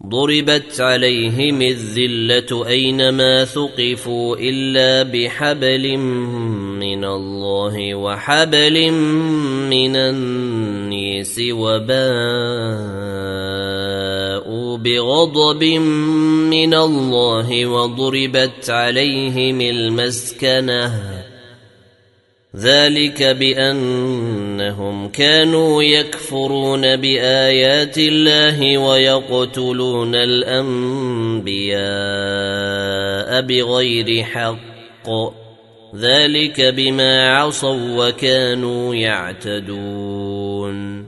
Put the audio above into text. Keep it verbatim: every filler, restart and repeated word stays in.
ضربت عليهم الذلة أينما ثقفوا إلا بحبل من الله وحبل من النيس وباءوا بغضب من الله وضربت عليهم المسكنة ذلك بأنهم كانوا يكفرون بآيات الله ويقتلون الأنبياء بغير حق ذلك بما عصوا وكانوا يعتدون